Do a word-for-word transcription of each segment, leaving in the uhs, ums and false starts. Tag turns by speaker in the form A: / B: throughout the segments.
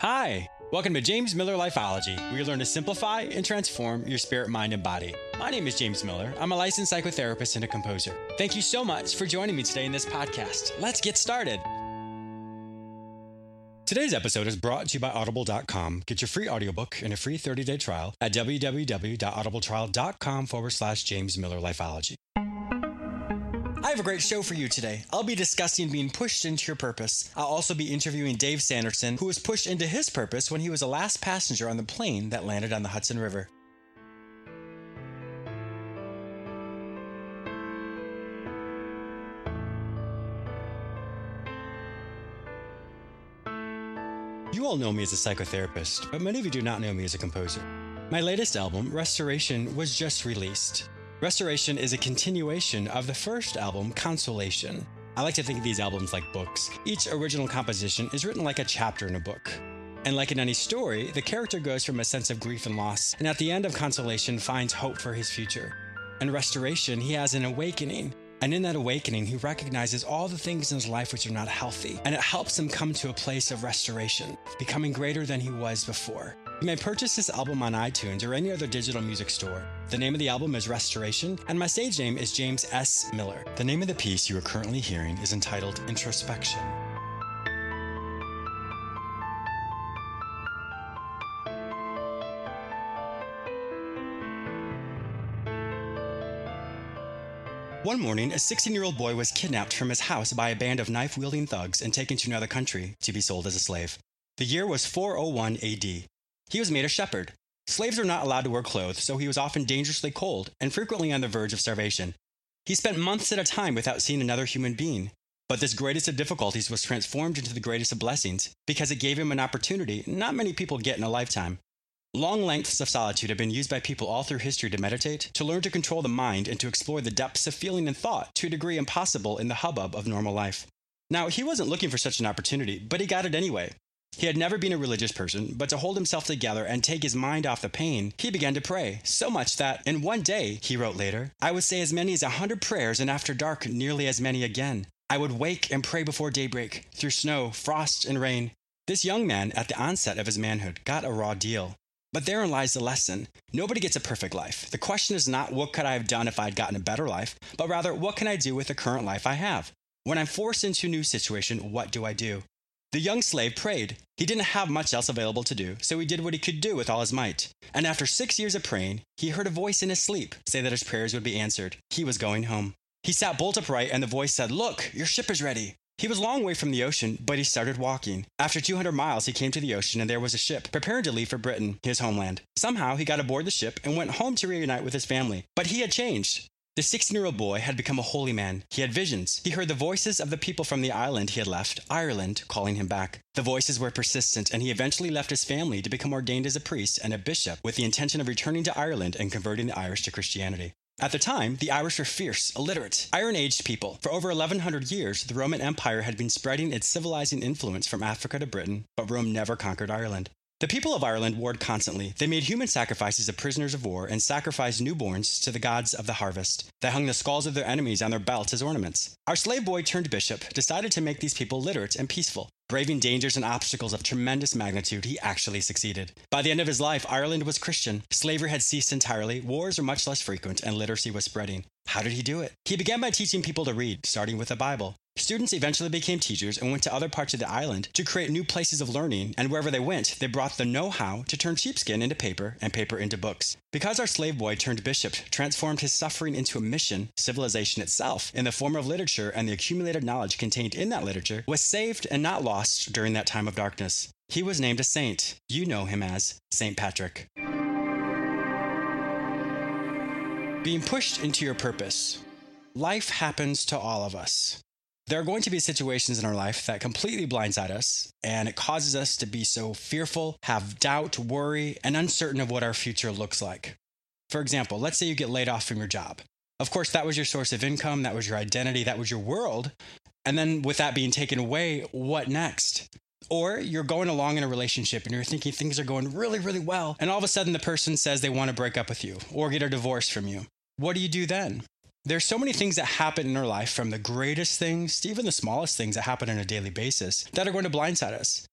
A: Hi! Welcome to James Miller Lifeology, where you learn to simplify and transform your spirit, mind, and body. My name is James Miller. I'm a licensed psychotherapist and a composer. Thank you so much for joining me today in this podcast. Let's get started. Today's episode is brought to you by Audible dot com. Get your free audiobook and a free thirty-day trial at www.audibletrial.com forward slash James Miller Lifeology. I have a great show for you today. I'll be discussing being pushed into your purpose. I'll also be interviewing Dave Sanderson, who was pushed into his purpose when he was the last passenger on the plane that landed on the Hudson River. You all know me as a psychotherapist, but many of you do not know me as a composer. My latest album, Restoration, was just released. Restoration is a continuation of the first album, Consolation. I like to think of these albums like books. Each original composition is written like a chapter in a book. And like in any story, the character goes from a sense of grief and loss, and at the end of Consolation finds hope for his future. In Restoration, he has an awakening. And in that awakening, he recognizes all the things in his life which are not healthy, and it helps him come to a place of restoration, becoming greater than he was before. You may purchase this album on iTunes or any other digital music store. The name of the album is Restoration, and my stage name is James S. Miller. The name of the piece you are currently hearing is entitled Introspection. One morning, a sixteen-year-old boy was kidnapped from his house by a band of knife-wielding thugs and taken to another country to be sold as a slave. The year was four oh one A D. He was made a shepherd. Slaves are not allowed to wear clothes, so he was often dangerously cold and frequently on the verge of starvation. He spent months at a time without seeing another human being. But this greatest of difficulties was transformed into the greatest of blessings because it gave him an opportunity not many people get in a lifetime. Long lengths of solitude have been used by people all through history to meditate, to learn to control the mind, and to explore the depths of feeling and thought to a degree impossible in the hubbub of normal life. Now, he wasn't looking for such an opportunity, but he got it anyway. He had never been a religious person, but to hold himself together and take his mind off the pain, he began to pray, so much that, in one day, he wrote later, I would say as many as a hundred prayers, and after dark, nearly as many again. I would wake and pray before daybreak, through snow, frost, and rain. This young man, at the onset of his manhood, got a raw deal. But therein lies the lesson. Nobody gets a perfect life. The question is not what could I have done if I'd gotten a better life, but rather what can I do with the current life I have? When I'm forced into a new situation, what do I do? The young slave prayed. He didn't have much else available to do, so he did what he could do with all his might. And after six years of praying, he heard a voice in his sleep say that his prayers would be answered. He was going home. He sat bolt upright, and the voice said, Look, your ship is ready. He was a long way from the ocean, but he started walking. After two hundred miles, he came to the ocean, and there was a ship, preparing to leave for Britain, his homeland. Somehow, he got aboard the ship and went home to reunite with his family. But he had changed. The sixteen-year-old boy had become a holy man. He had visions. He heard the voices of the people from the island he had left, Ireland, calling him back. The voices were persistent, and he eventually left his family to become ordained as a priest and a bishop with the intention of returning to Ireland and converting the Irish to Christianity. At the time, the Irish were fierce, illiterate, iron-aged people. For over eleven hundred years, the Roman Empire had been spreading its civilizing influence from Africa to Britain, but Rome never conquered Ireland. The people of Ireland warred constantly. They made human sacrifices of prisoners of war and sacrificed newborns to the gods of the harvest. They hung the skulls of their enemies on their belts as ornaments. Our slave boy turned bishop decided to make these people literate and peaceful. Braving dangers and obstacles of tremendous magnitude, he actually succeeded. By the end of his life, Ireland was Christian. Slavery had ceased entirely, wars were much less frequent, and literacy was spreading. How did he do it? He began by teaching people to read, starting with the Bible. Students eventually became teachers and went to other parts of the island to create new places of learning, and wherever they went, they brought the know-how to turn sheepskin into paper and paper into books. Because our slave boy turned bishop transformed his suffering into a mission, civilization itself, in the form of literature and the accumulated knowledge contained in that literature, was saved and not lost during that time of darkness. He was named a saint. You know him as Saint Patrick. Being pushed into your purpose. Life happens to all of us. There are going to be situations in our life that completely blindside us, and it causes us to be so fearful, have doubt, worry, and uncertain of what our future looks like. For example, let's say you get laid off from your job. Of course, that was your source of income, that was your identity, that was your world. And then with that being taken away, what next? Or you're going along in a relationship and you're thinking things are going really, really well, and all of a sudden the person says they want to break up with you or get a divorce from you. What do you do then? There's so many things that happen in our life, from the greatest things to even the smallest things that happen on a daily basis, that are going to blindside us.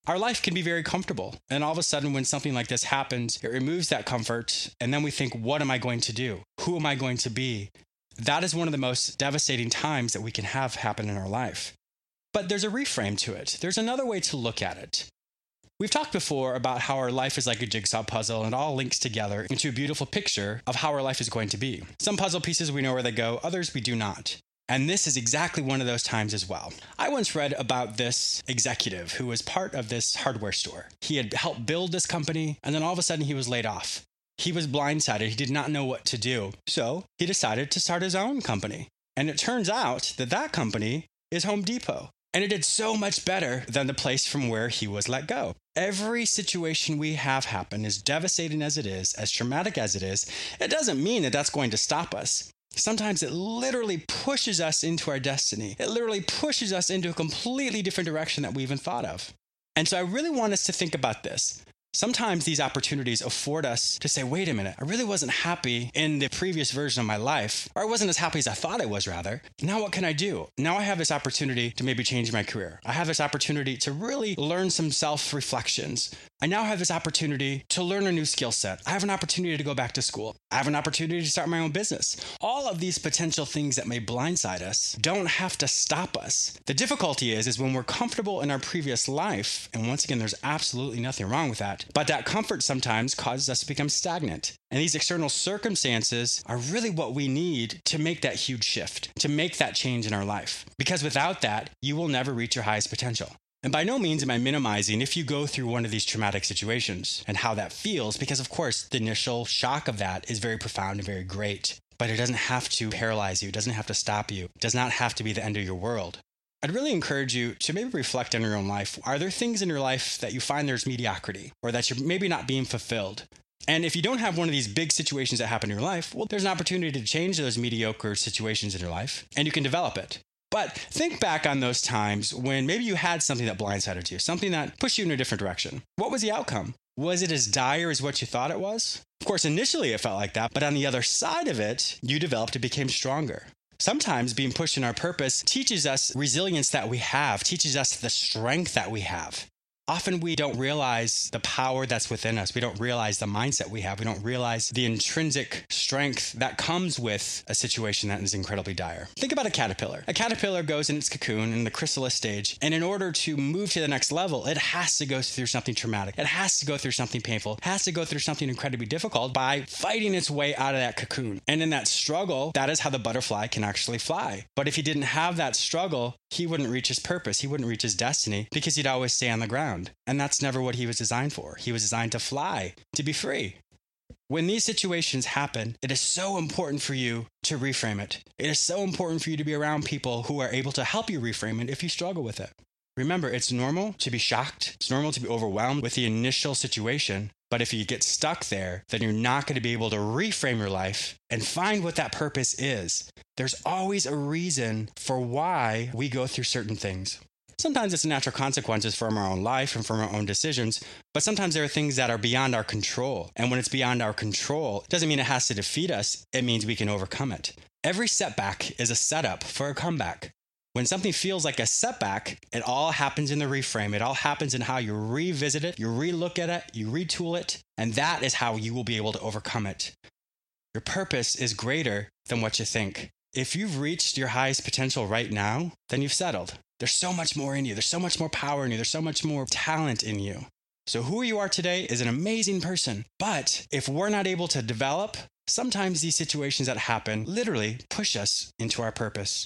A: Our life can be very comfortable, and all of a sudden when something like this happens, it removes that comfort, and then we think, what am I going to do? Who am I going to be? That is one of the most devastating times that we can have happen in our life. But there's a reframe to it. There's another way to look at it. We've talked before about how our life is like a jigsaw puzzle and it all links together into a beautiful picture of how our life is going to be. Some puzzle pieces we know where they go, others we do not. And this is exactly one of those times as well. I once read about this executive who was part of this hardware store. He had helped build this company, and then all of a sudden he was laid off. He was blindsided. He did not know what to do. So he decided to start his own company. And it turns out that that company is Home Depot. And it did so much better than the place from where he was let go. Every situation we have happen, as devastating as it is, as traumatic as it is, it doesn't mean that that's going to stop us. Sometimes it literally pushes us into our destiny. It literally pushes us into a completely different direction that we even thought of. And so I really want us to think about this. Sometimes these opportunities afford us to say, wait a minute, I really wasn't happy in the previous version of my life, or I wasn't as happy as I thought I was, rather. Now what can I do? Now I have this opportunity to maybe change my career. I have this opportunity to really learn some self-reflections. I now have this opportunity to learn a new skill set. I have an opportunity to go back to school. I have an opportunity to start my own business. All of these potential things that may blindside us don't have to stop us. The difficulty is, is when we're comfortable in our previous life, and once again, there's absolutely nothing wrong with that, but that comfort sometimes causes us to become stagnant. And these external circumstances are really what we need to make that huge shift, to make that change in our life. Because without that, you will never reach your highest potential. And by no means am I minimizing if you go through one of these traumatic situations and how that feels, because of course, the initial shock of that is very profound and very great. But it doesn't have to paralyze you. It doesn't have to stop you. It does not have to be the end of your world. I'd really encourage you to maybe reflect on your own life. Are there things in your life that you find there's mediocrity or that you're maybe not being fulfilled? And if you don't have one of these big situations that happen in your life, well, there's an opportunity to change those mediocre situations in your life, and you can develop it. But think back on those times when maybe you had something that blindsided you, something that pushed you in a different direction. What was the outcome? Was it as dire as what you thought it was? Of course, initially it felt like that, but on the other side of it, you developed and became stronger. Sometimes being pushed in our purpose teaches us resilience that we have, teaches us the strength that we have. Often we don't realize the power that's within us. We don't realize the mindset we have. We don't realize the intrinsic strength that comes with a situation that is incredibly dire. Think about a caterpillar. A caterpillar goes in its cocoon in the chrysalis stage, and in order to move to the next level, it has to go through something traumatic. It has to go through something painful. It has to go through something incredibly difficult by fighting its way out of that cocoon. And in that struggle, that is how the butterfly can actually fly. But if he didn't have that struggle, he wouldn't reach his purpose. He wouldn't reach his destiny because he'd always stay on the ground. And that's never what he was designed for. He was designed to fly, to be free. When these situations happen, it is so important for you to reframe it. It is so important for you to be around people who are able to help you reframe it if you struggle with it. Remember, it's normal to be shocked. It's normal to be overwhelmed with the initial situation. But if you get stuck there, then you're not going to be able to reframe your life and find what that purpose is. There's always a reason for why we go through certain things. Sometimes it's natural consequences from our own life and from our own decisions, but sometimes there are things that are beyond our control. And when it's beyond our control, it doesn't mean it has to defeat us. It means we can overcome it. Every setback is a setup for a comeback. When something feels like a setback, it all happens in the reframe. It all happens in how you revisit it, you relook at it, you retool it, and that is how you will be able to overcome it. Your purpose is greater than what you think. If you've reached your highest potential right now, then you've settled. There's so much more in you. There's so much more power in you. There's so much more talent in you. So who you are today is an amazing person. But if we're not able to develop, sometimes these situations that happen literally push us into our purpose.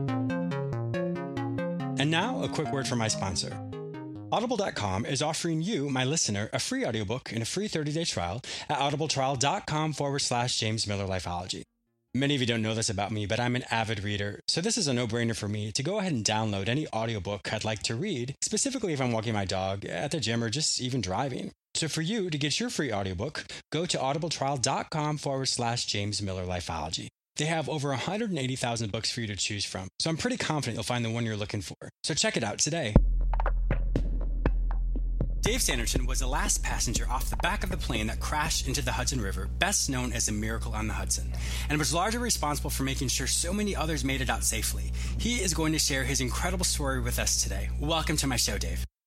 A: And now, a quick word from my sponsor. Audible dot com is offering you, my listener, a free audiobook and a free thirty-day trial at audibletrial.com forward slash James Miller Lifeology. Many of you don't know this about me, but I'm an avid reader, so this is a no-brainer for me to go ahead and download any audiobook I'd like to read, specifically if I'm walking my dog, at the gym, or just even driving. So for you, to get your free audiobook, go to audibletrial.com forward slash James Miller Lifeology. They have over one hundred eighty thousand books for you to choose from, so I'm pretty confident you'll find the one you're looking for. So check it out today. Dave Sanderson was the last passenger off the back of the plane that crashed into the Hudson River, best known as the Miracle on the Hudson, and was largely responsible for making sure so many others made it out safely. He is going to share his incredible story with us today. Welcome to my show, Dave.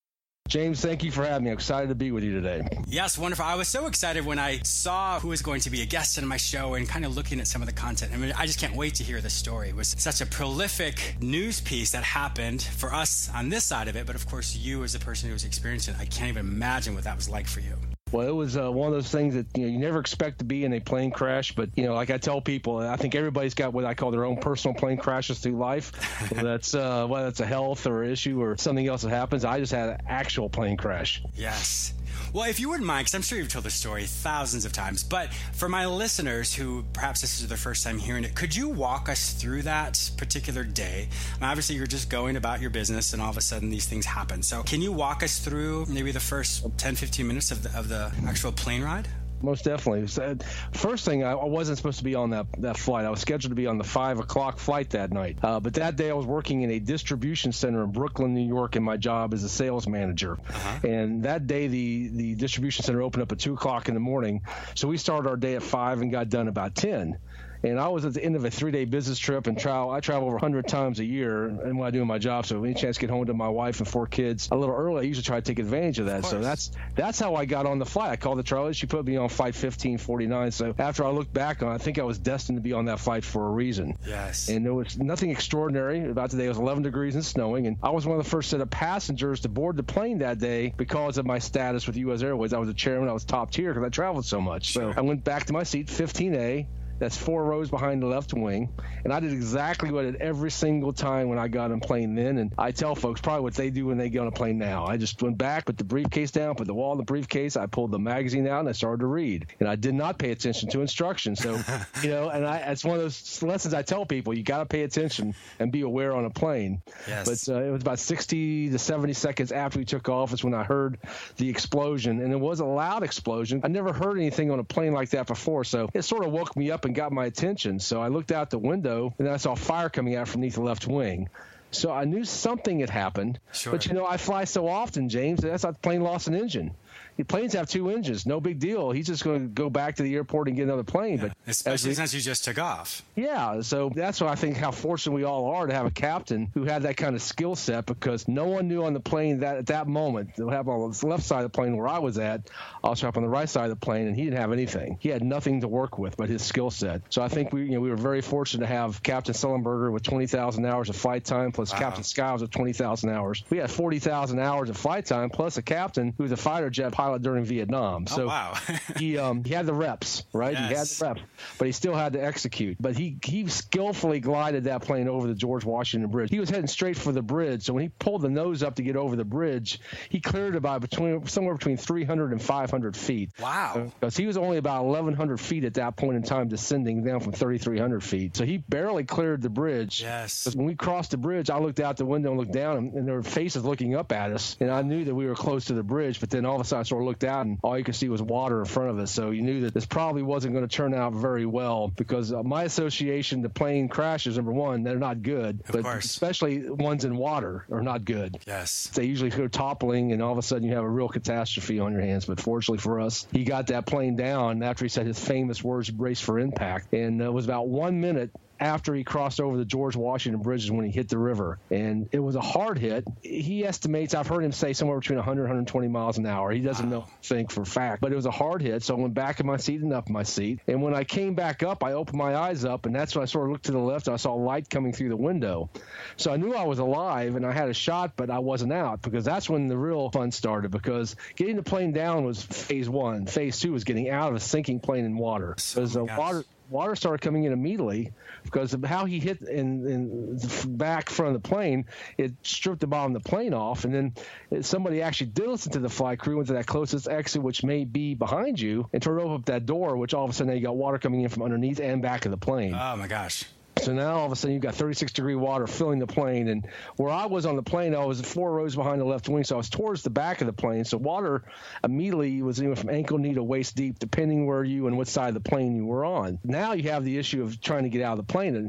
B: James, thank you for having me. I'm excited to be with you today.
A: Yes, wonderful. I was so excited when I saw who was going to be a guest in my show and kind of looking at some of the content. I mean, I just can't wait to hear the story. It was such a prolific news piece that happened for us on this side of it. But of course, you as a person who was experiencing it, I can't even imagine what that was like for you.
B: Well, it was uh, one of those things that, you know, you never expect to be in a plane crash. But, you know, like I tell people, I think everybody's got what I call their own personal plane crashes through life. Whether that's, uh, whether that's a health or issue or something else that happens. I just had an actual plane crash.
A: Yes. Well, if you wouldn't mind, because I'm sure you've told the story thousands of times, but for my listeners who perhaps this is their first time hearing it, could you walk us through that particular day? I mean, obviously, you're just going about your business, and all of a sudden these things happen. So can you walk us through maybe the first ten, fifteen minutes of the, of the actual plane ride?
B: Most definitely. So, first thing, I wasn't supposed to be on that, that flight. I was scheduled to be on the five o'clock flight that night. Uh, but that day I was working in a distribution center in Brooklyn, New York, and my job is a sales manager. Uh-huh. And that day the, the distribution center opened up at two o'clock in the morning. So we started our day at five and got done about ten. And I was at the end of a three-day business trip, and travel. I travel over one hundred times a year and when I do my job. So any chance to get home to my wife and four kids a little early, I usually try to take advantage of that. Of so that's that's how I got on the flight. I called the travel. She put me on flight fifteen forty-nine. So after I looked back on it, I think I was destined to be on that flight for a reason.
A: Yes.
B: And there was nothing extraordinary about the day. It was eleven degrees and snowing, and I was one of the first set of passengers to board the plane that day because of my status with U S Airways. I was a chairman. I was top tier because I traveled so much. Sure. So I went back to my seat, fifteen A. That's four rows behind the left wing. And I did exactly what I did every single time when I got on a plane then. And I tell folks probably what they do when they get on a plane now. I just went back, put the briefcase down, put the wall in the briefcase. I pulled the magazine out and I started to read. And I did not pay attention to instructions. So, you know, and I, it's one of those lessons I tell people. You got to pay attention and be aware on a plane.
A: Yes.
B: But uh, it was about sixty to seventy seconds after we took off is when I heard the explosion. And it was a loud explosion. I never heard anything on a plane like that before. So it sort of woke me up and got my attention. So I looked out the window and I saw fire coming out from beneath the left wing. So I knew something had happened. Sure. But, you know, I fly so often, James, that's not the plane lost an engine. The planes have two engines. No big deal. He's just going to go back to the airport and get another plane.
A: Yeah,
B: but
A: especially we, since you just took off.
B: Yeah. So that's what I think how fortunate we all are to have a captain who had that kind of skill set, because no one knew on the plane that at that moment, they'll have on the left side of the plane where I was at, also up on the right side of the plane, and he didn't have anything. He had nothing to work with but his skill set. So I think we, you know, we were very fortunate to have Captain Sullenberger with twenty thousand hours of flight time, plus wow. Captain Skiles with twenty thousand hours. We had forty thousand hours of flight time, plus a captain who was a fighter jet pilot during Vietnam. So
A: oh, wow.
B: he um, he had the reps, right?
A: Yes.
B: He had the reps, but he still had to execute. But he he skillfully glided that plane over the George Washington Bridge. He was heading straight for the bridge, so when he pulled the nose up to get over the bridge, he cleared about between somewhere between three hundred and five hundred feet.
A: Wow.
B: Because he was only about eleven hundred feet at that point in time, descending down from thirty-three hundred feet. So he barely cleared the bridge.
A: Yes.
B: When we crossed the bridge, I looked out the window and looked down, and, and there were faces looking up at us, and I knew that we were close to the bridge. But then all of a sudden, I sort of looked out, and all you could see was water in front of us. So you knew that this probably wasn't going to turn out very well, because uh, my association to plane crashes, number one, they're not good.
A: Of
B: but
A: course.
B: Especially ones in water are not good.
A: Yes.
B: They usually go toppling, and all of a sudden you have a real catastrophe on your hands. But fortunately for us, he got that plane down after he said his famous words, brace for impact. And uh, it was about one minute after he crossed over the George Washington Bridge is when he hit the river. And it was a hard hit. He estimates, I've heard him say somewhere between one hundred, one hundred twenty miles an hour. He doesn't wow. know, think for fact, but it was a hard hit. So I went back in my seat and up in my seat. And when I came back up, I opened my eyes up, and that's when I sort of looked to the left, and I saw light coming through the window. So I knew I was alive and I had a shot, but I wasn't out, because that's when the real fun started, because getting the plane down was phase one. Phase two was getting out of a sinking plane in water. Because
A: oh
B: the water water started coming in immediately because of how he hit in, in the back front of the plane. It stripped the bottom of the plane off, and then somebody actually did listen to the flight crew, went to that closest exit, which may be behind you, and turned open up that door, which all of a sudden you got water coming in from underneath and back of the plane.
A: Oh my gosh.
B: So now all of a sudden you've got thirty-six degree water filling the plane. And where I was on the plane, I was four rows behind the left wing, so I was towards the back of the plane. So water immediately was anywhere from ankle knee to waist deep, depending where you and what side of the plane you were on. Now you have the issue of trying to get out of the plane. And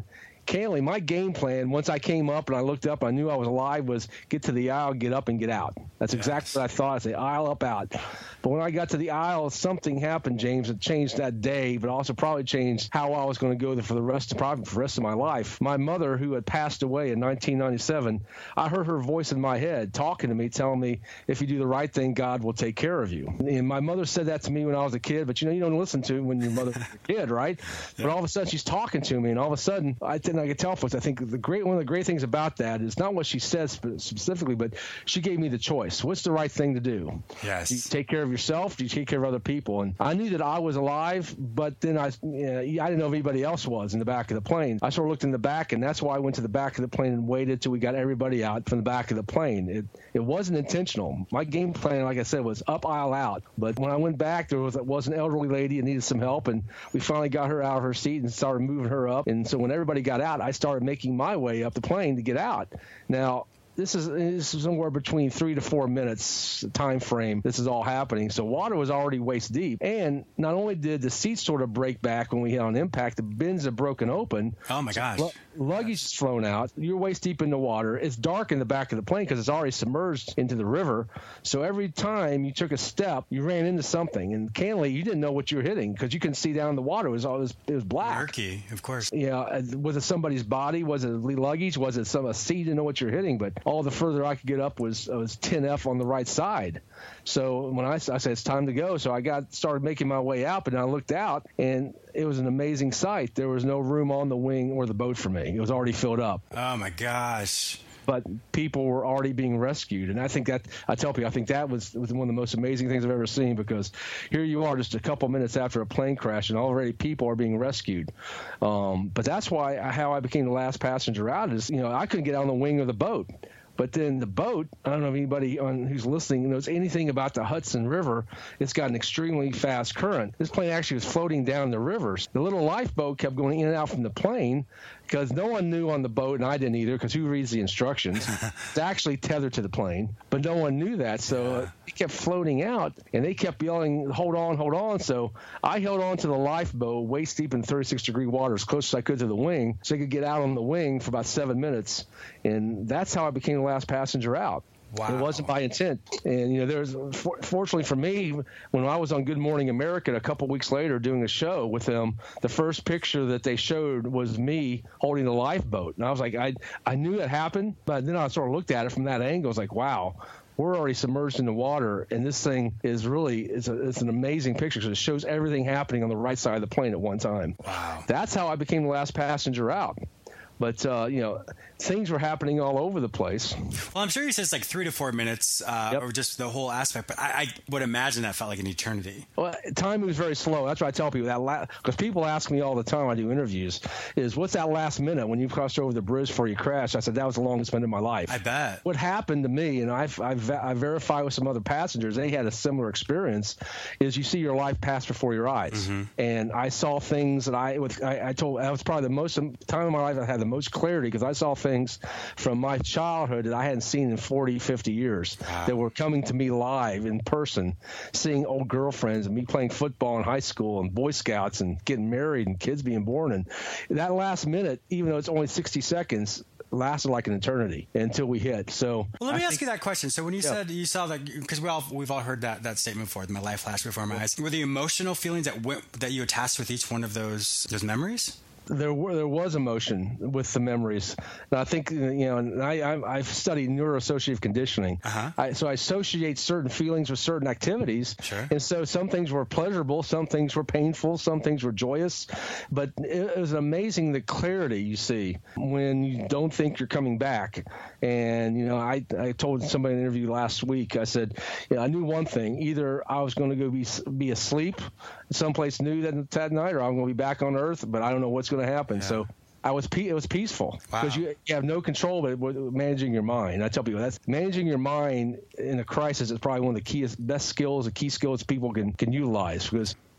B: Kaylee, my game plan, once I came up and I looked up, I knew I was alive, was get to the aisle, get up, and get out. That's yes. exactly what I thought. I say aisle up, out. But when I got to the aisle, something happened, James. It changed that day, but also probably changed how I was going to go there for the rest of probably for the rest of my life. My mother, who had passed away in nineteen ninety-seven, I heard her voice in my head talking to me, telling me, if you do the right thing, God will take care of you. And my mother said that to me when I was a kid, but you know, you don't listen to it when your mother was a kid, right? Yeah. But all of a sudden she's talking to me, and all of a sudden I think I could tell folks, I think the great one of the great things about that is not what she says specifically, but she gave me the choice. What's the right thing to do?
A: Yes.
B: Do you take care of yourself? Do you take care of other people? And I knew that I was alive, but then I, you know, I didn't know if anybody else was in the back of the plane. I sort of looked in the back, and that's why I went to the back of the plane and waited till we got everybody out from the back of the plane. It it wasn't intentional. My game plan, like I said, was up, aisle, out. But when I went back, there was, was an elderly lady that needed some help, and we finally got her out of her seat and started moving her up. And so when everybody got out, I started making my way up the plane to get out. Now, This is, this is somewhere between three to four minutes time frame. This is all happening. So water was already waist deep. And not only did the seats sort of break back when we hit on impact, the bins have broken open.
A: Oh, my gosh.
B: L- luggage is flown out. You're waist deep in the water. It's dark in the back of the plane because it's already submerged into the river. So every time you took a step, you ran into something. And candidly, you didn't know what you were hitting because you couldn't see down the water. It was all it was, it was black.
A: Murky, of course.
B: Yeah. Was it somebody's body? Was it luggage? Was it some a seat? You didn't know what you're hitting, but all the further I could get up was was ten F on the right side. So when I, I said it's time to go, so I got started making my way out, and I looked out, and it was an amazing sight. There was no room on the wing or the boat for me. It was already filled up.
A: Oh my gosh.
B: But people were already being rescued. And I think that, I tell people, I think that was, was one of the most amazing things I've ever seen, because here you are just a couple minutes after a plane crash and already people are being rescued. Um, but that's why how I became the last passenger out is, you know, I couldn't get on the wing of the boat. But then the boat, I don't know if anybody on, who's listening knows anything about the Hudson River. It's got an extremely fast current. This plane actually was floating down the rivers. The little lifeboat kept going in and out from the plane because no one knew on the boat, and I didn't either, because who reads the instructions? It's actually tethered to the plane, but no one knew that. So yeah. It kept floating out, and they kept yelling, hold on, hold on. So I held on to the lifeboat waist deep in thirty-six degree water as close as I could to the wing so I could get out on the wing for about seven minutes. And that's how I became the last passenger out. Wow. It wasn't by intent. And, you know, there's for, fortunately for me, when I was on Good Morning America a couple weeks later doing a show with them, the first picture that they showed was me holding the lifeboat. And I was like, I, I knew it happened, but then I sort of looked at it from that angle. I was like, wow, we're already submerged in the water. And this thing is really, it's, a, it's an amazing picture because it shows everything happening on the right side of the plane at one time.
A: Wow.
B: That's how I became the last passenger out. But, uh, you know, things were happening all over the place.
A: Well, I'm sure you said it's like three to four minutes uh, yep. or just the whole aspect, but I, I would imagine that felt like an eternity.
B: Well, time moves very slow. That's what I tell people. That la- because people ask me all the time when I do interviews is, what's that last minute when you crossed over the bridge before you crashed? I said, that was the longest minute of my life.
A: I bet. What
B: happened to me, and I've, I've, I verify with some other passengers, they had a similar experience, is you see your life pass before your eyes. Mm-hmm. And I saw things that I, with, I, I told, that was probably the most time of my life I had the most clarity, because I saw things from my childhood that I hadn't seen in forty, fifty years wow. that were coming to me live in person, seeing old girlfriends and me playing football in high school and Boy Scouts and getting married and kids being born. And that last minute, even though it's only sixty seconds, lasted like an eternity until we hit. So
A: well, let me
B: I
A: ask
B: think,
A: you that question. So when you yeah. said you saw that, because we all we've all heard that that statement before, my life flashed before my eyes. Were the emotional feelings that went, that you attached with each one of those those memories?
B: There were there was emotion with the memories, and I think, you know, and I, I I've studied neuroassociative conditioning, uh-huh. I, so I associate certain feelings with certain activities,
A: sure.
B: and so some things were pleasurable, some things were painful, some things were joyous, but it was amazing the clarity you see when you don't think you're coming back. And you know, I I told somebody in an interview last week, I said, you know, I knew one thing: either I was going to go be be asleep someplace new that, that night, or I'm going to be back on Earth, but I don't know what's going to happen. Yeah. So I was it was peaceful because wow. you, you have no control but managing your mind. I tell people that's managing your mind in a crisis is probably one of the key best skills, the key skills people can can utilize, because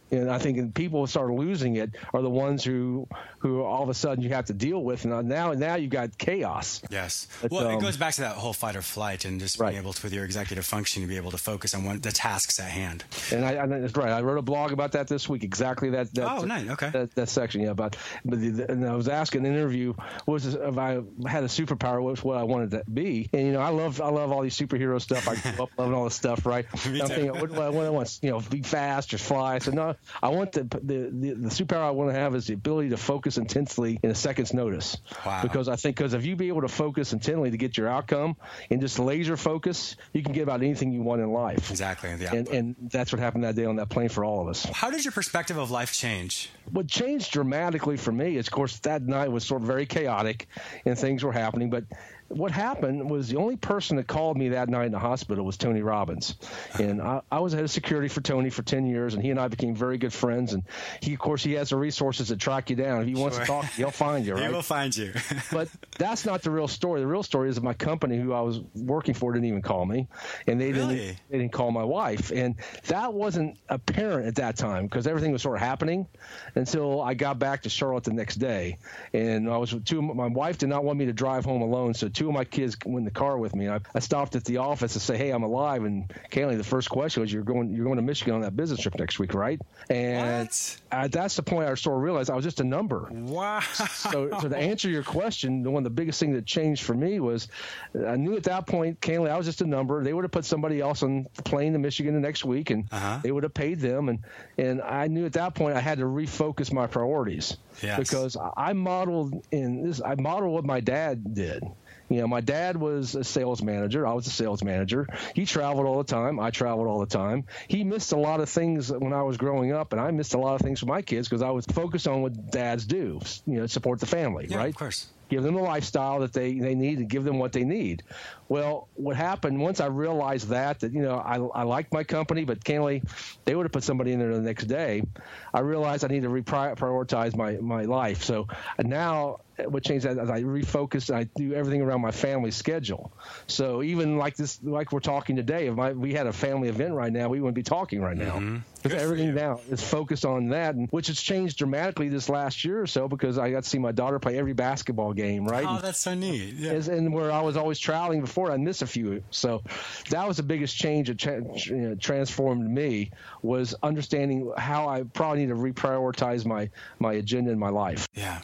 B: And I think people who start losing it are the ones who, who all of a sudden you have to deal with. And now, now you've got chaos.
A: Yes.
B: But,
A: well,
B: um,
A: it goes back to that whole fight or flight, and just
B: right.
A: being able to, with your executive function, to be able to focus on one, the tasks at hand.
B: And I, I, that's right. I wrote a blog about that this week. Exactly that. that
A: oh, nice. Okay.
B: That, that section, yeah. But, but the, the, and I was asking in an interview, what was this, if I had a superpower, what was what I wanted to be? And you know, I love, I love all these superhero stuff. I grew up loving all this stuff, right?
A: Me
B: I'm
A: too.
B: thinking, what, what, what I want, you know, be fast or fly. So no, I want the the, the the superpower I want to have is the ability to focus intensely in a second's notice.
A: Wow.
B: Because I think, because if you be able to focus intently to get your outcome and just laser focus, you can get about anything you want in life.
A: Exactly. The
B: and, and that's what happened that day on that plane for all of us.
A: How did your perspective of life change?
B: What changed dramatically for me is, of course, that night was sort of very chaotic and things were happening. But what happened was the only person that called me that night in the hospital was Tony Robbins. And I, I was head of security for Tony for ten years, and he and I became very good friends. And he, of course, he has the resources to track you down. If he wants
A: Sure.
B: to talk, he'll find you, right?
A: He will find you.
B: But that's not the real story. The real story is that my company, who I was working for, didn't even call me, and they
A: Really?
B: didn't they didn't call my wife, and that wasn't apparent at that time because everything was sort of happening until I got back to Charlotte the next day, and I was with two. My wife did not want me to drive home alone, so two of my kids went in the car with me. And I, I stopped at the office to say, "Hey, I'm alive." And Kaylee, the first question was, "You're going you're going to Michigan on that business trip next week, right?" And
A: What?
B: I, that's the point I sort of realized I was just a number.
A: Wow.
B: So, so to answer your question, the one of the biggest things that changed for me was I knew at that point, Kaylee, I was just a number. They would have put somebody else on the plane to Michigan the next week, and
A: Uh-huh.
B: they would have paid them. And, and I knew at that point I had to refocus my priorities
A: Yes.
B: because I modeled in this. I modeled what my dad did. You know, my dad was a sales manager. I was a sales manager. He traveled all the time. I traveled all the time. He missed a lot of things when I was growing up, and I missed a lot of things for my kids because I was focused on what dads do, you know, support the family,
A: Yeah,
B: right?
A: of course.
B: Give them the lifestyle that they, they need and give them what they need. Well, what happened once I realized that, that, you know, I, I liked my company, but candidly, they would have put somebody in there the next day. I realized I need to reprioritize my, my life. So now what changed that is I refocused and I do everything around my family schedule. So even like this, like we're talking today, if my, we had a family event right now, we wouldn't be talking right now.
A: Mm-hmm.
B: Because everything now is focused on that, and, which has changed dramatically this last year or so because I got to see my daughter play every basketball game, right?
A: Oh, that's so neat. Yeah.
B: As, and where I was always traveling before, I'd miss a few. So that was the biggest change that tra- you know, transformed me was understanding how I probably need to reprioritize my, my agenda in my life.
A: Yeah.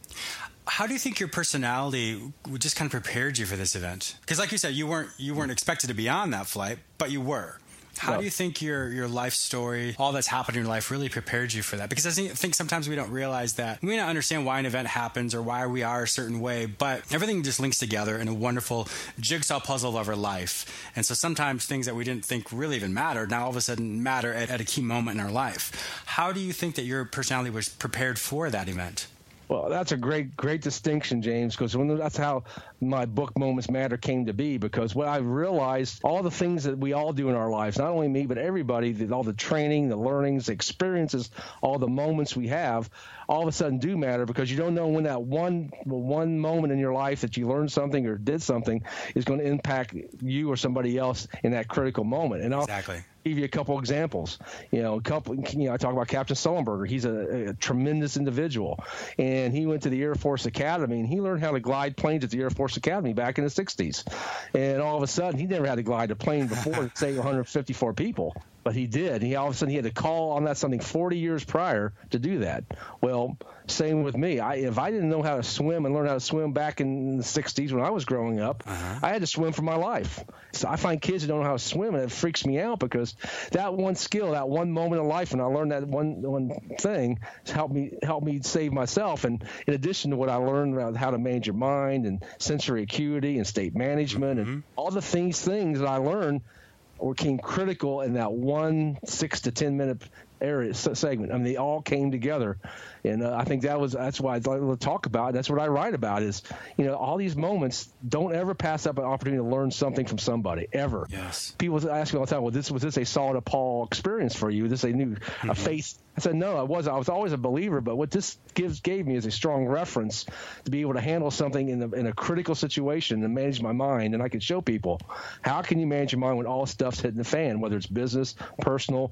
A: How do you think your personality just kind of prepared you for this event? Because like you said, you weren't you weren't expected to be on that flight, but you were. How
B: No.
A: do you think your, your life story, all that's happened in your life, really prepared you for that? Because I think sometimes we don't realize that. We may not understand why an event happens or why we are a certain way, but everything just links together in a wonderful jigsaw puzzle of our life. And so sometimes things that we didn't think really even mattered now all of a sudden matter at, at a key moment in our life. How do you think that your personality was prepared for that event?
B: Well, that's a great, great distinction, James, because that's how my book Moments Matter came to be, because what I realized, all the things that we all do in our lives, not only me, but everybody, all the training, the learnings, the experiences, all the moments we have, all of a sudden do matter because you don't know when that one one moment in your life that you learned something or did something is going to impact you or somebody else in that critical moment. And I'll
A: Exactly.
B: give you a couple examples. You know, a couple. You know, I talk about Captain Sullenberger. He's a, a tremendous individual, and he went to the Air Force Academy, and he learned how to glide planes at the Air Force Academy back in the sixties. And all of a sudden, he never had to glide a plane before, say, one hundred fifty-four people. But he did. He all of a sudden he had to call on that something forty years prior to do that. Well, same with me. I, if I didn't know how to swim and learn how to swim back in the sixties when I was growing up,
A: Uh-huh.
B: I had to swim for my life. So I find kids who don't know how to swim, and it freaks me out because that one skill, that one moment in life, when I learned that one one thing, has helped me help me save myself. And in addition to what I learned about how to manage your mind and sensory acuity and state management
A: Mm-hmm.
B: and all the things things that I learned became critical in that one six to ten minute area segment. I mean, they all came together, and uh, I think that was that's why I'd like to talk about. And that's what I write about. Is you know all these moments. Don't ever pass up an opportunity to learn something from somebody ever.
A: Yes.
B: People ask me all the time, "Well, this was this a Saul to Paul experience for you? Was this a new
A: Mm-hmm.
B: a faith?" I said, "No, I was. I was always a believer, but what this gives gave me is a strong reference to be able to handle something in, the, in a critical situation and manage my mind. And I can show people how can you manage your mind when all stuff's hitting the fan, whether it's business, personal,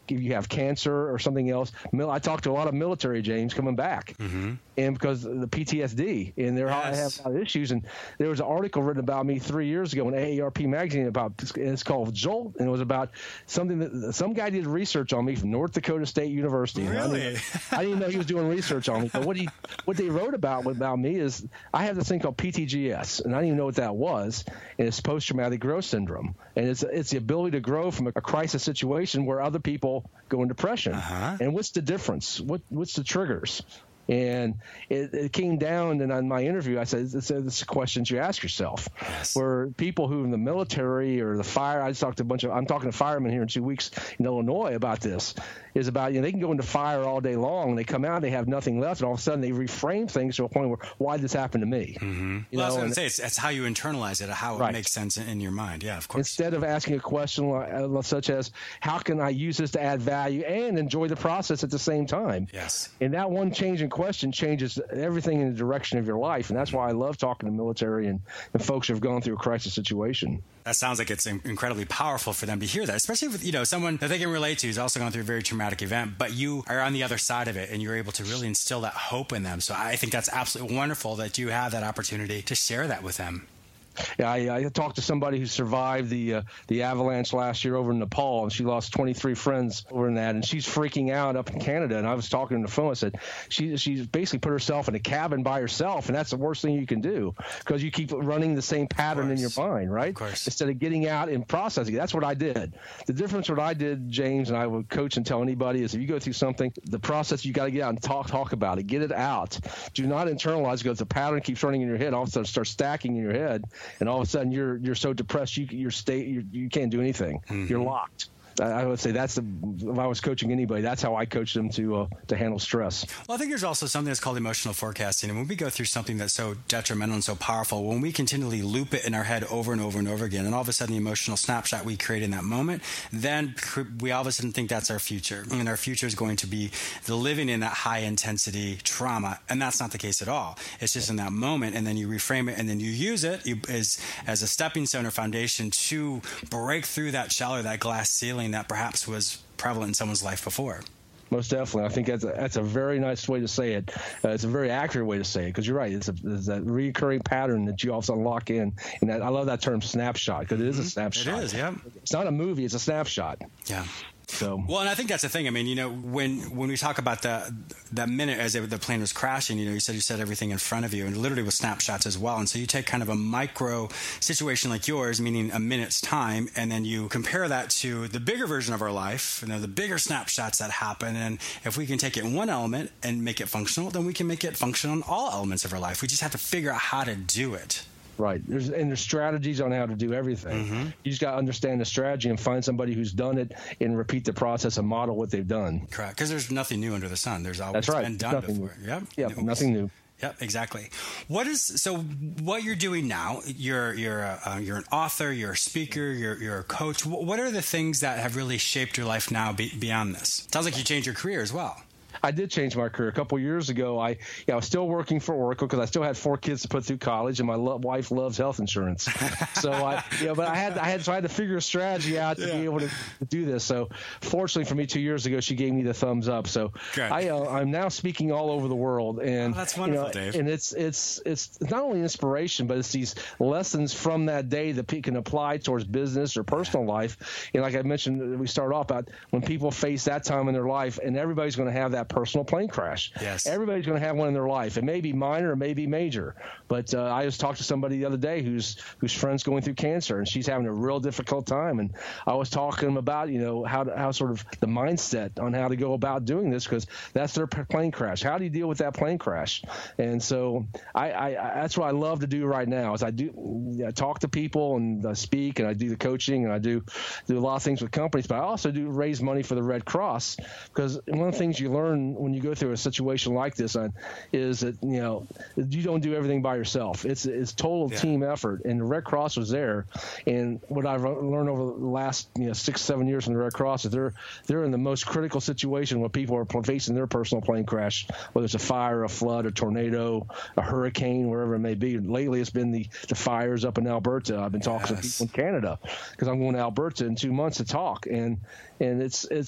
B: if you have cancer or something else. I talked to a lot of military, James, coming back, mm-hmm. and because of the P T S D, and they're yes. have a lot of issues. And there was an article written about me three years ago in A A R P magazine about, and it's called Jolt, and it was about something that some guy did research on me from North Dakota State University.
A: Really?
B: I didn't, I didn't know he was doing research on me. But what he what they wrote about about me is I have this thing called P T G S, and I didn't even know what that was. And it's post traumatic growth syndrome, and it's it's the ability to grow from a, a crisis situation where other people go in depression. Uh-huh. And what's the difference? What what's the triggers? And it, it came down, and on my interview, I said, it's, it's questions you ask yourself. Yes. Where people who in the military or the fire, I just talked to a bunch of, I'm talking to firemen here in two weeks in Illinois about this, is about, you know, they can go into fire all day long, and they come out, they have nothing left, and all of a sudden they reframe things to a point where, why did this happen to me?
A: Mm-hmm. You well, know, I was going to say, it's, it's how you internalize it, how right. it makes sense in, in your mind. Yeah, of course.
B: Instead of asking a question like, uh, such as, how can I use this to add value and enjoy the process at the same time?
A: Yes.
B: And that one change in question changes everything in the direction of your life, and that's why I love talking to military and, and folks who have gone through a crisis situation.
A: That sounds like it's incredibly powerful for them to hear that, especially with, you know, someone that they can relate to who's also gone through a very traumatic event, but you are on the other side of it and you're able to really instill that hope in them. So I think that's absolutely wonderful that you have that opportunity to share that with them.
B: Yeah, I, I talked to somebody who survived the uh, the avalanche last year over in Nepal, and she lost twenty-three friends over in that, and she's freaking out up in Canada. And I was talking on the phone. I said, she she's basically put herself in a cabin by herself, and that's the worst thing you can do because you keep running the same pattern in your mind, right?
A: Of course.
B: Instead of getting out and processing it. That's what I did. The difference what I did, James, and I would coach and tell anybody is if you go through something, the process you got to get out and talk talk about it, get it out. Do not internalize because the pattern keeps running in your head. All of a sudden, it starts stacking in your head. And all of a sudden you're you're so depressed you you're state you you can't do anything. Mm-hmm. You're locked. I would say that's the, if I was coaching anybody, that's how I coach them to uh, to handle stress.
A: Well, I think there's also something that's called emotional forecasting. And when we go through something that's so detrimental and so powerful, when we continually loop it in our head over and over and over again, and all of a sudden the emotional snapshot we create in that moment, then we all of a sudden think that's our future. And our future is going to be the living in that high intensity trauma. And that's not the case at all. It's just in that moment. And then you reframe it and then you use it you, as, as a stepping stone or foundation to break through that shell or that glass ceiling that perhaps was prevalent in someone's life before.
B: Most definitely. I think that's a, that's a very nice way to say it. Uh, it's a very accurate way to say it because you're right. It's, a, it's that recurring pattern that you also lock in. And that, I love that term snapshot because it is a snapshot.
A: It is, yeah.
B: It's not a movie. It's a snapshot.
A: Yeah.
B: So
A: well, and I think that's the thing. I mean, you know, when when we talk about the that minute as it, the plane was crashing, you know, you said you said everything in front of you, and literally with snapshots as well. And so you take kind of a micro situation like yours, meaning a minute's time, and then you compare that to the bigger version of our life, you know, the bigger snapshots that happen. And if we can take it in one element and make it functional, then we can make it functional in all elements of our life. We just have to figure out how to do it.
B: Right. There's and there's strategies on how to do everything. Mm-hmm. You just got to understand the strategy and find somebody who's done it and repeat the process and model what they've done.
A: Correct. Because there's nothing new under the sun. There's always
B: That's right.
A: been done
B: nothing
A: before.
B: New.
A: Yep.
B: Yep. Nothing new.
A: Yep, exactly. What is so? What you're doing now? You're you're a, uh, you're an author. You're a speaker. You're you're a coach. What are the things that have really shaped your life now be, beyond this? Sounds like you changed your career as well.
B: I did change my career. A couple of years ago, I, yeah, I was still working for Oracle because I still had four kids to put through college, and my lo- wife loves health insurance. so I, yeah, but I had, I had, so I had to figure a strategy out to yeah. be able to, to do this. So fortunately for me, two years ago, she gave me the thumbs up. So Good. I, uh, I'm now speaking all over the world, and
A: oh, that's wonderful,
B: you know,
A: Dave.
B: And it's, it's, it's not only inspiration, but it's these lessons from that day that people can apply towards business or personal yeah. life. And like I mentioned, we start off about when people face that time in their life, and everybody's going to have that personal plane crash.
A: Yes.
B: Everybody's going to have one in their life. It may be minor, it may be major. But uh, I just talked to somebody the other day whose whose friend's going through cancer, and she's having a real difficult time. And I was talking about, you know, how to, how sort of the mindset on how to go about doing this because that's their plane crash. How do you deal with that plane crash? And so I, I, I that's what I love to do right now is I do I talk to people and I speak and I do the coaching and I do do a lot of things with companies, but I also do raise money for the Red Cross because one of the things you learn when you go through a situation like this on is that, you know, you don't do everything by yourself. It's it's total yeah. team effort, and the Red Cross was there. And what I've learned over the last, you know, six, seven years from the Red Cross is they're they're in the most critical situation when people are facing their personal plane crash, whether it's a fire, a flood, a tornado, a hurricane, wherever it may be. Lately, it's been the, the fires up in Alberta. I've been talking yes. to people in Canada because I'm going to Alberta in two months to talk, and and it's it's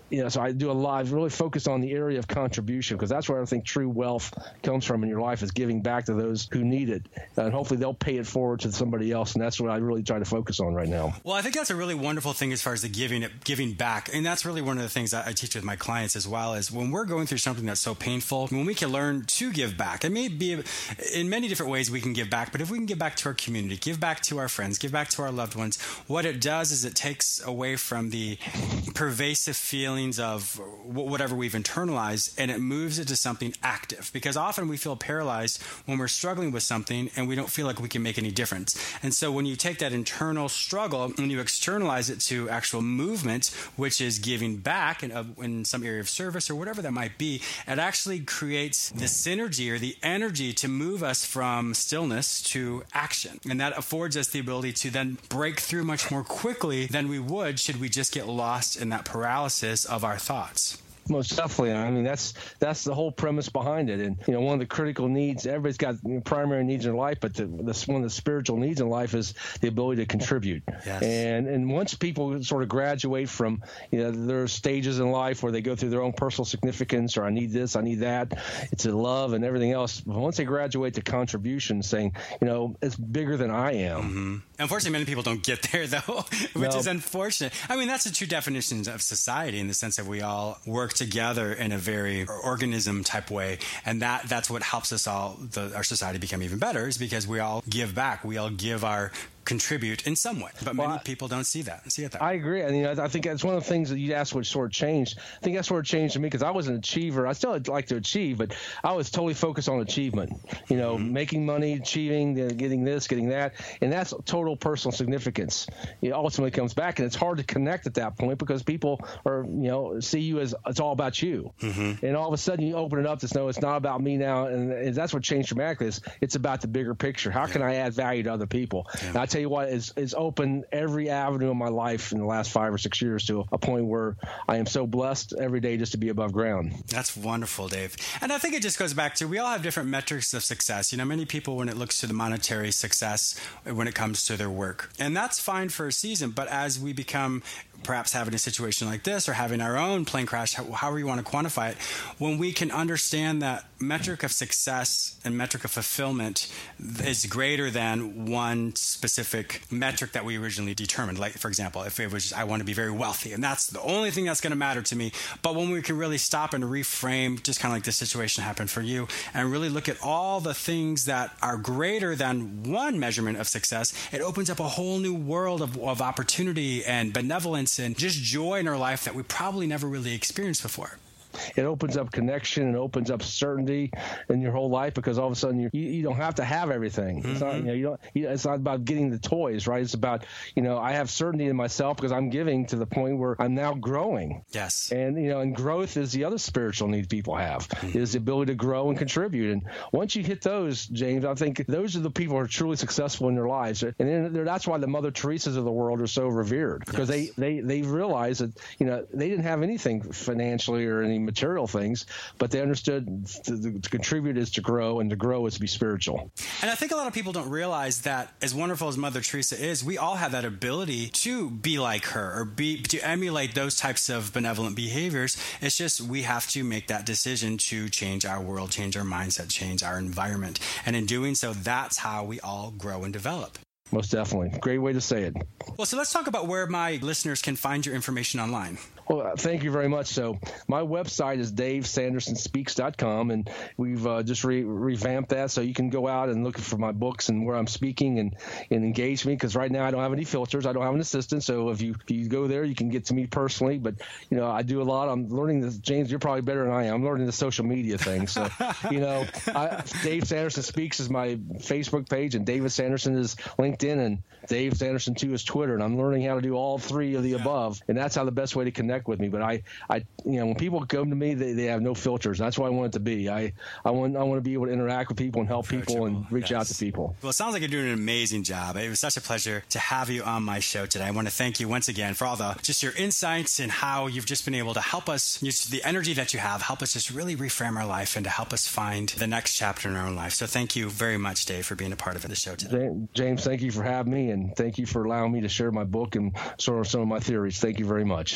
B: you know, so I do a lot, I really focus on the area of contribution, because that's where I think true wealth comes from in your life, is giving back to those who need it. And hopefully they'll pay it forward to somebody else. And that's what I really try to focus on right now.
A: Well, I think that's a really wonderful thing as far as the giving giving back. And that's really one of the things that I teach with my clients as well, is when we're going through something that's so painful, when we can learn to give back. It may be in many different ways we can give back, but if we can give back to our community, give back to our friends, give back to our loved ones, what it does is it takes away from the pervasive feelings of whatever we've internalized, and it moves it to something active. Because often we feel paralyzed when we're struggling with something and we don't feel like we can make any difference. And so when you take that internal struggle and you externalize it to actual movement, which is giving back in, in some area of service or whatever that might be, it actually creates the synergy or the energy to move us from stillness to action. And that affords us the ability to then break through much more quickly than we would should we just get lost in that paralysis of our thoughts.
B: Most definitely. I mean, that's that's the whole premise behind it. And, you know, one of the critical needs, everybody's got primary needs in life, but the, the, one of the spiritual needs in life is the ability to contribute.
A: Yes.
B: And and once people sort of graduate from, you know, their stages in life where they go through their own personal significance, or I need this, I need that, it's a love and everything else. Once they graduate to contribution, saying, you know, it's bigger than I am.
A: Mm-hmm. Unfortunately, many people don't get there, though, which
B: no.
A: is unfortunate. I mean, that's the true definition of society, in the sense that we all work together in a very organism type way, and that that's what helps us all, the, our society, become even better, is because we all give back. We all give our contribute in some way, but many well, people don't see that see it that way.
B: I agree. I mean, I think that's one of the things that you asked what sort of changed. I think that's what changed to me, because I was an achiever. I still like to achieve, but I was totally focused on achievement, you know, mm-hmm. making money, achieving, getting this, getting that, and that's total personal significance. It ultimately comes back, and it's hard to connect at that point, because people are, you know, see you as it's all about you, mm-hmm. and all of a sudden you open it up to know it's not about me now, and that's what changed dramatically. Is it's about the bigger picture. How yeah. can I add value to other people? Yeah. And I tell you what, is is open every avenue of my life in the last five or six years to a point where I am so blessed every day just to be above ground.
A: That's wonderful, Dave. And I think it just goes back to, we all have different metrics of success. You know, many people, when it looks to the monetary success, when it comes to their work, and that's fine for a season. But as we become perhaps having a situation like this, or having our own plane crash, however you want to quantify it, when we can understand that metric of success and metric of fulfillment is greater than one specific metric that we originally determined. Like, for example, if it was just, I want to be very wealthy, and that's the only thing that's going to matter to me. But when we can really stop and reframe, just kind of like this situation happened for you, and really look at all the things that are greater than one measurement of success, it opens up a whole new world of, of opportunity and benevolence and just joy in our life that we probably never really experienced before.
B: It opens up connection and opens up certainty in your whole life, because all of a sudden you you don't have to have everything. Mm-hmm. It's not, you know, you don't. You know, it's not about getting the toys, right? It's about, you know, I have certainty in myself because I'm giving to the point where I'm now growing.
A: Yes.
B: And you know, and growth is the other spiritual need people have, mm-hmm. is the ability to grow and contribute. And once you hit those, James, I think those are the people who are truly successful in their lives. And then that's why the Mother Teresas of the world are so revered, because yes. they they they realize that, you know, they didn't have anything financially or any material things, but they understood to, to contribute is to grow, and to grow is to be spiritual.
A: And I think a lot of people don't realize that, as wonderful as Mother Teresa is, we all have that ability to be like her, or be to emulate those types of benevolent behaviors. It's just we have to make that decision to change our world, change our mindset, change our environment. And in doing so, that's how we all grow and develop.
B: Most definitely. Great way to say it.
A: Well, so let's talk about where my listeners can find your information online.
B: Well, thank you very much. So my website is dave sanderson speaks dot com, and we've uh, just re- revamped that, so you can go out and look for my books and where I'm speaking, and, and engage me, because right now I don't have any filters. I don't have an assistant, so if you if you go there, you can get to me personally. But, you know, I do a lot. I'm learning this. James, you're probably better than I am. I'm learning the social media thing. So, you know, I, Dave Sanderson Speaks is my Facebook page, and David Sanderson is LinkedIn, and Dave Sanderson too is Twitter. And I'm learning how to do all three of the yeah. above, and that's how the best way to connect with me. But I, I, you know, when people come to me, they, they have no filters. That's what I want it to be. I, I want, I want to be able to interact with people and help people and reach yes. out to people.
A: Well, it sounds like you're doing an amazing job. It was such a pleasure to have you on my show today. I want to thank you once again for all the, just your insights and how you've just been able to help us, use the energy that you have, help us just really reframe our life and to help us find the next chapter in our own life. So thank you very much, Dave, for being a part of the show today.
B: James, thank you for having me, and thank you for allowing me to share my book and sort of some of my theories. Thank you very much.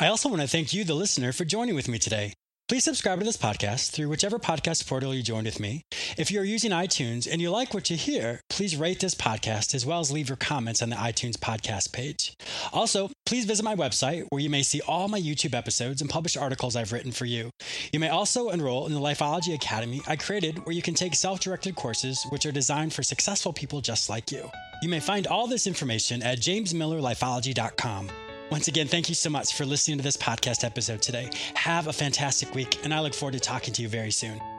A: I also want to thank you, the listener, for joining with me today. Please subscribe to this podcast through whichever podcast portal you joined with me. If you're using iTunes and you like what you hear, please rate this podcast as well as leave your comments on the iTunes podcast page. Also, please visit my website where you may see all my YouTube episodes and published articles I've written for you. You may also enroll in the Lifeology Academy I created where you can take self-directed courses which are designed for successful people just like you. You may find all this information at james miller lifeology dot com. Once again, thank you so much for listening to this podcast episode today. Have a fantastic week, and I look forward to talking to you very soon.